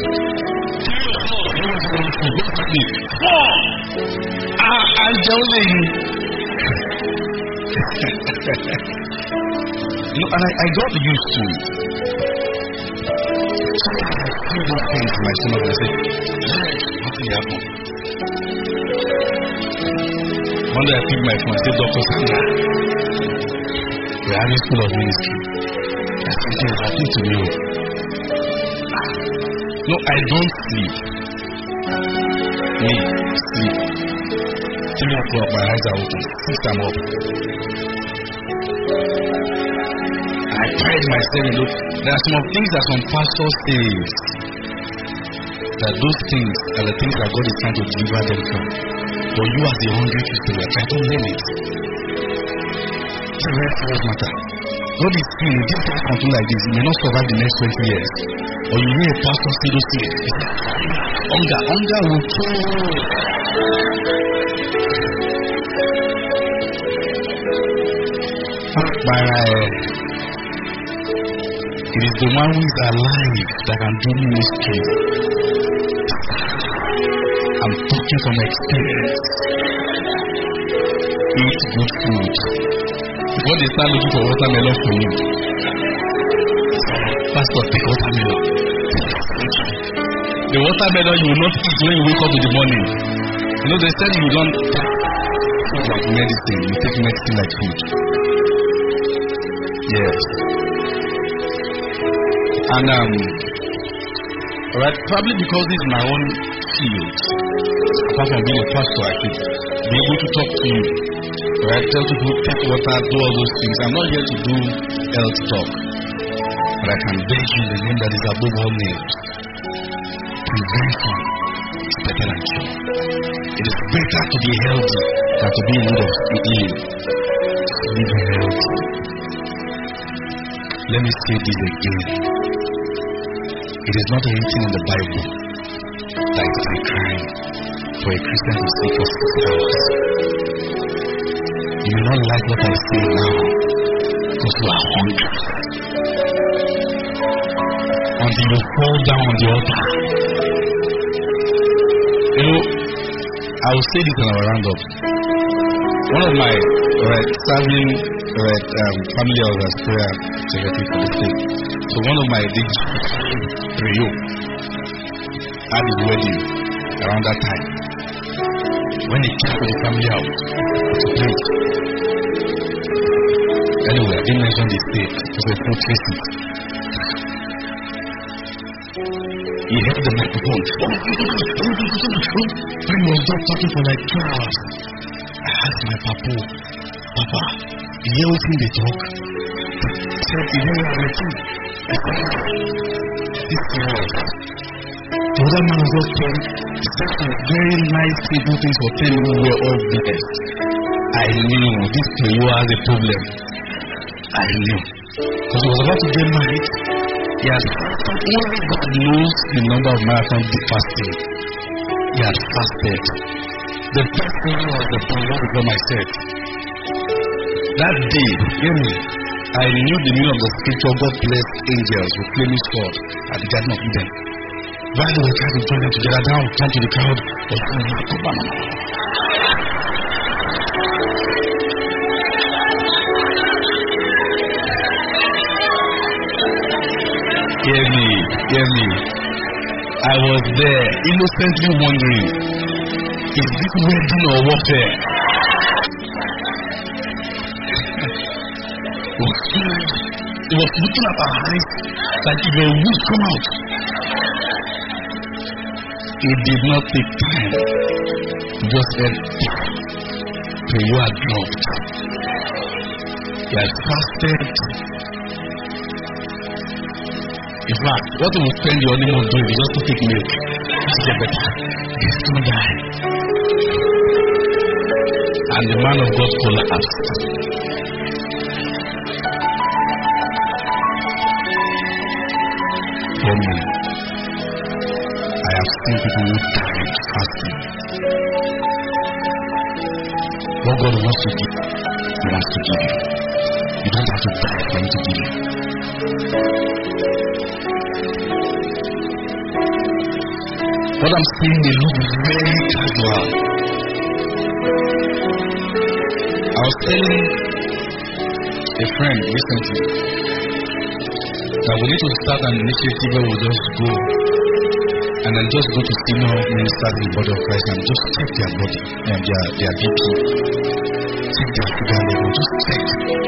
I'm telling you. And I got used to it. I do things to my stomach and I say, nothing happened. One day I picked my phone and said, Dr. Sandra, we're having school of ministry. That's something that happened to me. No, I don't sleep. Sleep. 3 o'clock, my eyes are open. 6 I'm up. I pride myself in those. There are some things that some pastors say that those things are the things that God is trying to deliver them from. But you as the hungry Christian, you are trying to learn it. The rest does matter. God is saying, if this guy continue like this, he may not survive the next 20 years. Or you hear a pastor say those things. Hunger will kill you. It is the one who is alive that can do ministry. I'm talking from experience. Eat good food. Before they start looking for watermelon for you, pastor, take watermelon. The watermelon you will not eat when you wake up in the morning. You know, they said you don't take food like medicine, you take medicine like food. Yes. And right, probably because this is my own field, apart from being a pastor, I could be able to talk to you. Right, tell people take water, do all those things. I'm not here to do health talk, but I can beg you in the name that is above all names. Prevention is better than cure. It is better to be healthy than to be in need of healing. Live healthy. Let me say this again. It is not written in the Bible that it is a crime for a Christian to sleep for 6 hours. You may not like what I say now because you are hungry. Until you fall down on the altar. You know, I will say this in our roundup. One of my serving family elders prayer secretary for the state. So one of my Rio had his wedding around that time. When he came to the family house to preach. Anyway, I didn't mention the state because I put it. He held the microphone. When he was just talking for like 2 hours, I asked my papa, you hear what they talk? He said, you hear what I do? This was. The other man was just saying, some very nice people things for telling me we were all blessed. I knew this Peyo has a problem. I knew. Because he was about to get married. He had only God knows the number of marathons he fasted. He had fasted. The best thing was the Peyo before myself. That day, hear me, I knew the meaning of the scripture, God blessed angels with flaming swords at the Garden of Eden. While they were trying to join them together, now turn to the crowd. Hear me. I was there, innocently wondering, is this wedding or warfare? It was looking at our eyes like if a wolf come out. It did not take time. Just then, Peyo had dropped. He had fasted. In fact, what he would spend the honeymoon doing is just to take milk. Just get better. He's gonna die. And the man of God collapsed. For me, I have seen people who died fasting. What God wants to give, He wants to give you. You don't have to die for Him to give you. What I'm saying may look very casual. I was telling a friend recently that we need to start an initiative where we just go and then just go to senior ministers in the body of Christ and just check their body and their BP, check their sugar level, just check.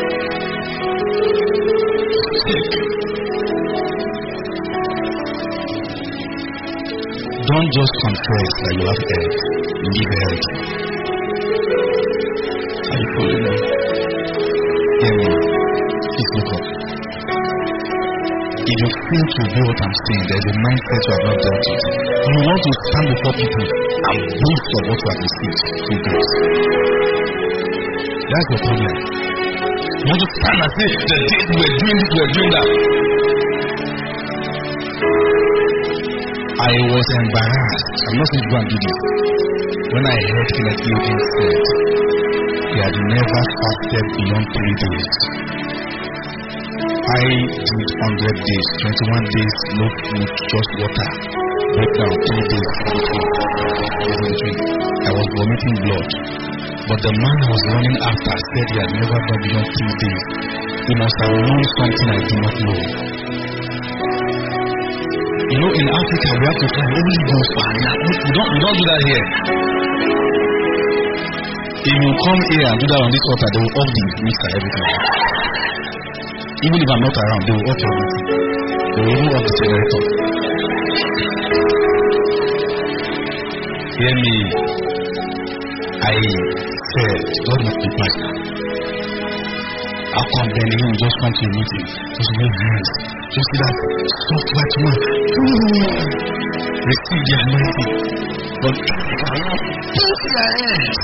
Don't just confess that you have health, live healthy. Are you following me? Hear me. Please look up. If you feel to obey what I'm saying, there's a mindset you have not dealt with. You want to stand before people and boast of what you have received through grace. That's the problem. You want to stand and say, the days we were doing this, we were doing that. I was embarrassed. I'm not saying to go and do this. When I heard Kenneth Hagin said he had never fasted beyond 3 days. I did 100 days, 21 days, no food, just water. Break down 3 days. I was vomiting blood. But the man I was running after said he had never done beyond 3 days. He must have known something I do not know. You know, in Africa, we have to try Holy Ghost fire. We don't do that here. If you come here and do that on this altar, they will off the mixer, everything. Even if I'm not around, they will off everything. They will even off the generator. Hear me. I said, God must be pastor. I'll come then, he will just come to a meeting. Just wave hands. Just see that soft white one. Receive the anointing. But put your hands.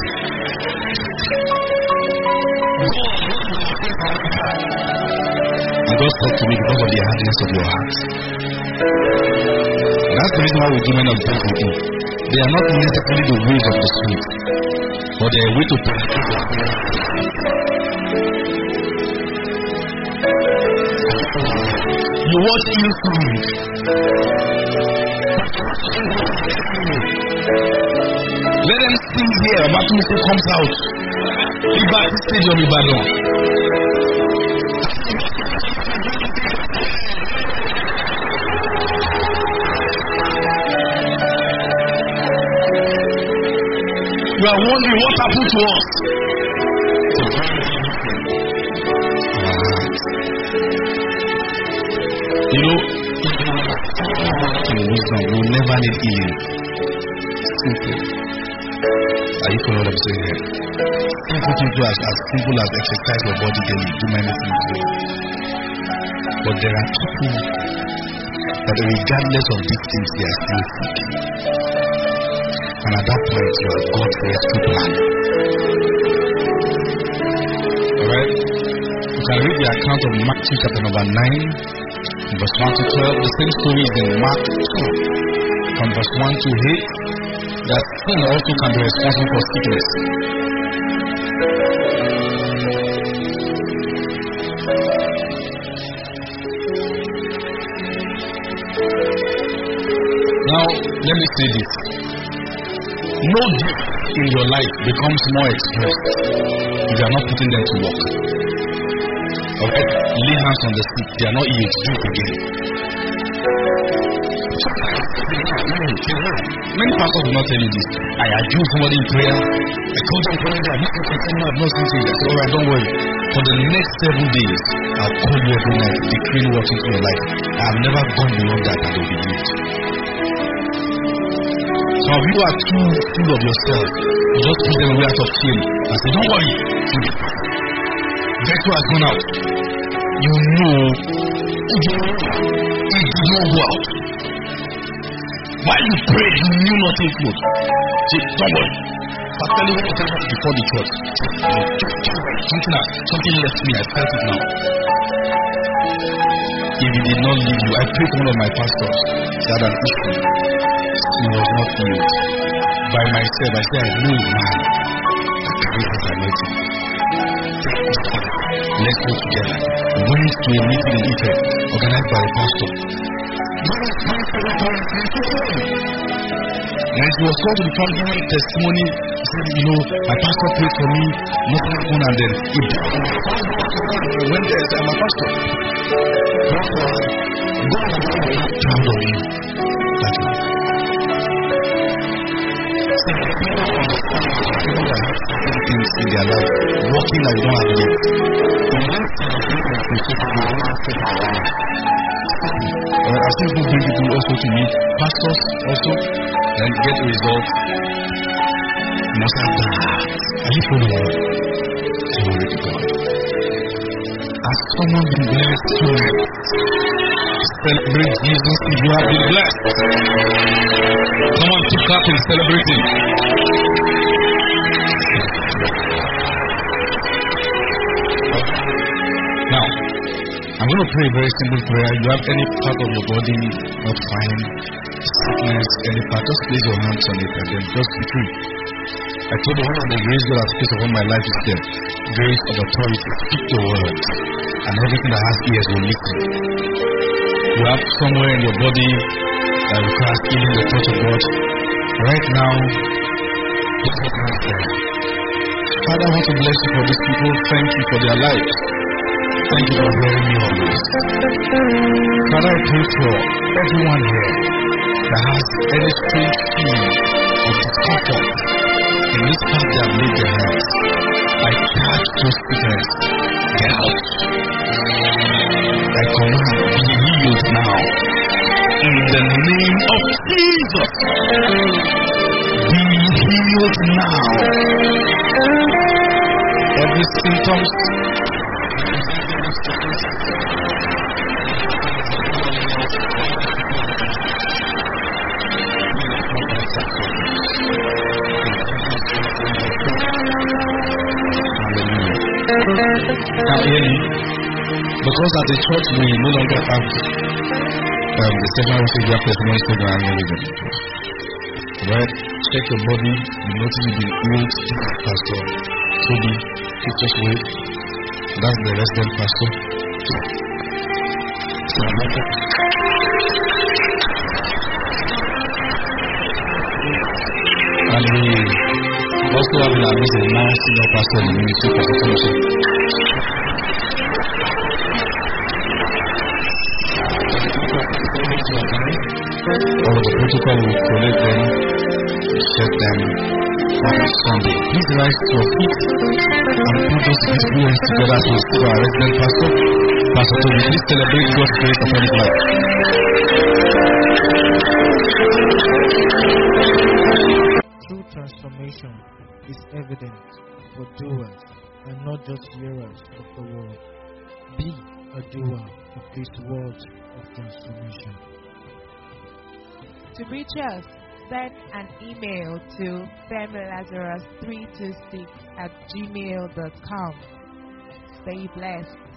And God spoke to me because of the hardness of your heart. And that's the reason why we do many of the things we do. They are not necessarily the ways of the spirit, but they are a way to penetrate the spirit. You watch Hillsong. Let them sing here. Batumisi comes out. Liberty Stadium, Ibadan. You are wondering what happened to us. You know, in wisdom, we will never need healing. Simple. Are you following what I'm saying here? Simple things as simple as exercise your body daily, do many things daily. But there are people that regardless of these things, they are still sick. And at that point, you are God's rescue plan. Alright? You can read the account of Matthew chapter number 9. Verse 1 to 12, the same story is in Mark 2, from verse 1 to 8, that sin also can be responsible for sickness. Now, let me say this. No gift in your life becomes more expressed if you are not putting them to work. Okay? Lay hands on the sick, they are not healed, do it again. Many pastors will not tell you this. I adjure somebody in prayer. I call them prayer, I have not seen to you. I say, alright, don't worry. For the next 7 days, I'll call you every night, declaring what's into your life. I have never gone beyond that and they'll be healed. Some of you are too full of yourself. You just put them away out of shame and say, don't worry. Virtue has gone out. You know it did not go out. While you prayed, you knew nothing good. Say, don't worry. Pastor Lee was before the church. Something left me. I felt it now. If he did not leave you, I prayed for one of my pastors. He had an issue. He was not healed. By myself, I said, I know a man that carries his anointing. Let's go together. We went to a meeting in Ife, organized by a pastor. And he was called to the front giving testimony. He said, you know, my pastor prayed for me, nothing happened, and then he went there and said, I'm a pastor. God is proud of you. That's all. People that have certain things in their life, working that you don't have yet. I've seen people bring people also to me, pastors also, and get a result. Must have that. Are you following me? Glory to God. Has someone been blessed tonight? Celebrate Jesus if you have been blessed. Come on, keep clapping, celebrating. I'm going to pray a very simple prayer. You have any part of your body not fine, sickness, any part, just place your hands on it and then just be free. I told you one of the grace God has placed upon my life is the grace of authority. Speak your words, and everything that has ears will listen. You have somewhere in your body that requires healing, the touch of God. Right now, just your hands there. Father, I want to bless you for these people. Thank you for their lives. Thank you for hearing me always. Father, I pray for everyone here that has any strange feeling of discomfort in this part they have laid their hands. I charge those sickness. Get out. I command, be healed now. In the name of Jesus. Be healed now. Every symptoms now hear me, because at the church we no longer have the session which is your testimony program and everything. Right? Check your body, you notice you've been healed. Pastor Toby, please just wait. That's the resident pastor. And we also have in our midst a now senior pastor in the ministry, Pastor Thompson. All of the protocol will collect them, set them on Sunday. Please rise to your feet and put those beautiful hands together as we receive our resident pastor. Pastor Toby, please celebrate God's grace upon his life. True transformation is evident for doers and not just hearers of the word. Be a doer of this word of transformation. To reach us, send an email to FemiLazarus326@gmail.com. Stay blessed.